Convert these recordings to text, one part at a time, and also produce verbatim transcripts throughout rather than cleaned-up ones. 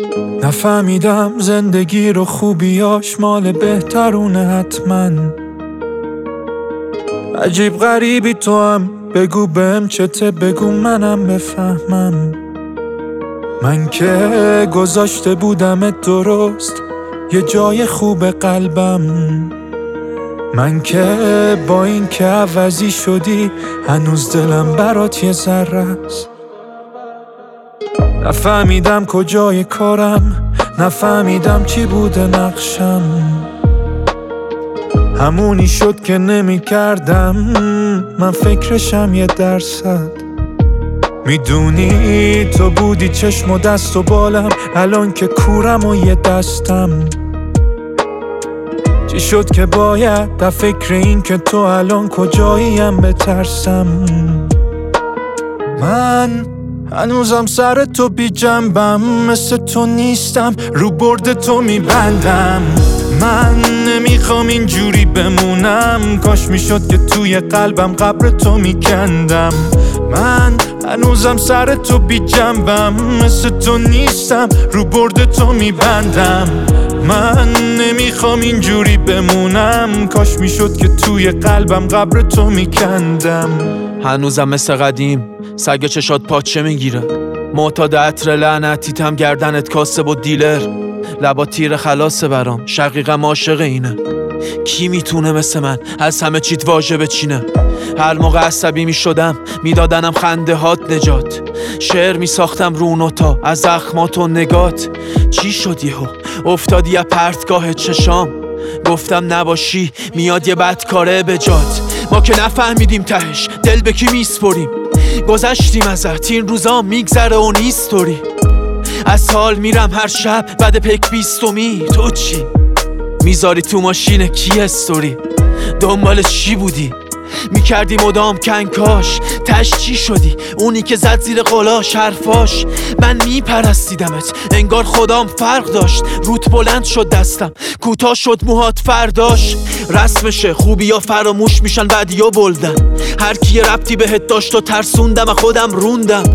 نفهمیدم زندگی رو خوبیاش مال بهترونه حتما. عجیب غریبی تو هم، بگو بهم چته، بگو منم بفهمم. من که گذاشته بودمت درست یه جای خوب قلبم. من که با این که عوضی شدی هنوز دلم برات یه ذره است. نفهمیدم کجای کارم، نفهمیدم چی بوده نقشم. همونی شد که نمی کردم من فکرشم یه درصد. میدونی تو بودی چشم و دست و بالم، الان که کورم و یه دستم. چی شد که باید در فکر این که تو الان کجاییم بترسم. من هنوزم سر تو بی جنبم، مثل تو نیستم رو برد تو میبندم. من نمیخوام اینجوری بمونم، کاش میشد که توی قلبم قبر تو میکندم. من هنوزم سر تو بی جنبم، مثل تو نیستم رو برد تو میبندم. من نمیخوام اینجوری بمونم، کاش میشد که توی قلبم قبر تو میکندم. هنوزم مثل قدیم سگ چشات پاچه میگیره، معتاد عطر لعنتیتم گردنت کاسب و دیلر. لبا تیر خلاصه برام، شقیقم عاشق اینه. کی میتونه مثل من از همه چیت واژه بچینه؟ هر موقع عصبی میشدم میدادنم خنده هات نجات. شعر میساختم رو نوتا از زخمات و نگات. چی شد یهو افتادی از پرتگاه چشام؟ گفتم نباشی میاد یه بدکاره به جات. ما که نفهمیدیم تهش دل به کی میسپریم. گذشتیم ازت این روزا میگذره و نیستوری. از سال میرم هر شب بعد پک بیستمی. تو چی؟ میذاری تو ماشین کی استوری؟ دنبال چی بودی؟ میکردی مدام کنکاش، تش چی شدی؟ اونی که زد زیر قلاش حرفاش. من میپرستیدمت انگار خدام فرق داشت. روت بلند شد دستم، کوتاه شد موهات فرداش. رسمشه خوبی ها فراموش میشن بعدی ها بلدن. هر کی ربطی بهت داشت و ترسوندم و خودم روندم.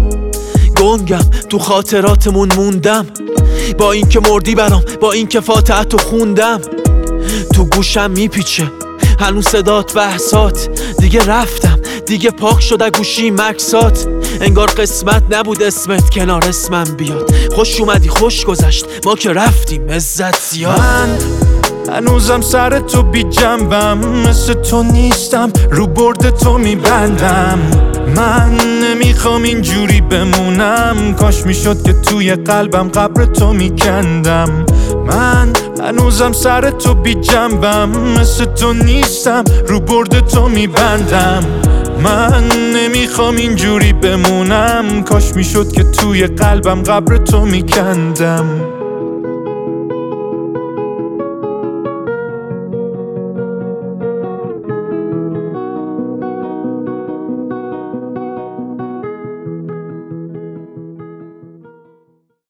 گنگم تو خاطراتمون موندم، با این که مردی برام، با این که فاتحتو خوندم. تو گوشم میپیچه هنوز صدات بحثات. دیگه رفتم دیگه پاک شده گوشی مکسات. انگار قسمت نبود اسمت کنار اسمم بیاد. خوش اومدی خوش گذشت ما که رفتیم عزت زیاد. من هنوزم سر تو بی جنبم، مثل تو نیستم رو برد تو میبندم. من نمیخوام اینجوری بمونم، کاش میشد که توی قلبم قبر تو میکندم. من هنوزم سر تو بی جنبم، مثل تو نیستم رو برد تو میبندم. من نمیخوام اینجوری بمونم، کاش میشد که توی قلبم قبر تو میکندم.